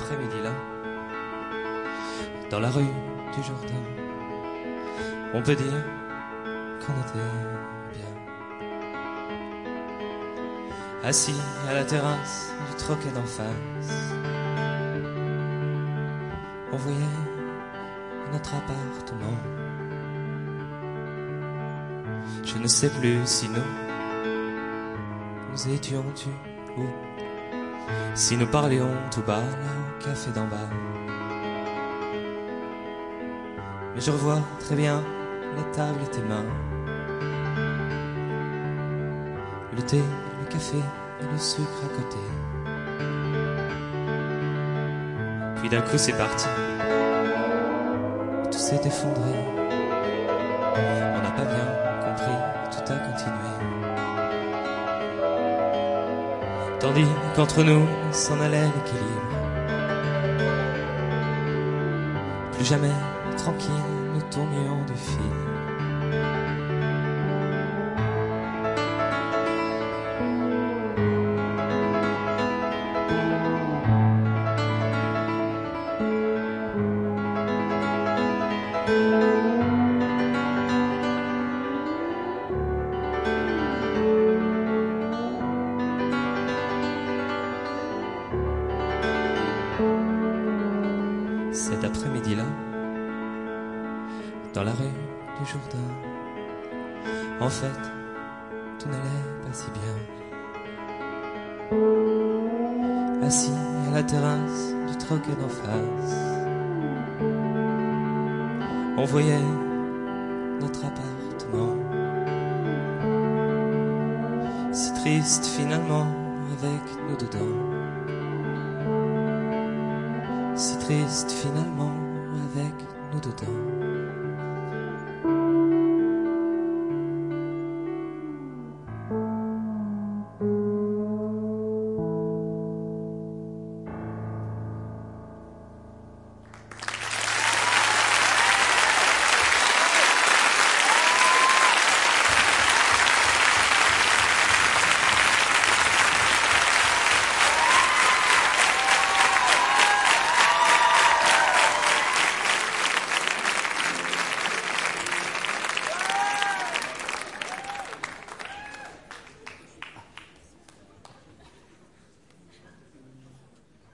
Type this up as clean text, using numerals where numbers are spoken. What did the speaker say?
après-midi-là, dans la rue du Jourdain, on peut dire qu'on était bien. Assis à la terrasse du troquet d'en face, on voyait notre appartement. Je ne sais plus si nous étions tu ou si nous parlions tout bas là au café d'en bas. Mais je revois très bien la table et tes mains, le thé, le café et le sucre à côté. Puis d'un coup c'est parti, tout s'est effondré. On n'a pas bien compris, tout a continué. Tandis qu'entre nous s'en allait l'équilibre. Plus jamais tranquille, nous tournions du fil. Cet après-midi-là, dans la rue du Jourdain, en fait, tout n'allait pas si bien. Assis à la terrasse du troquet d'en face, on voyait notre appartement, si triste finalement avec nous dedans. Si triste finalement avec nous dedans.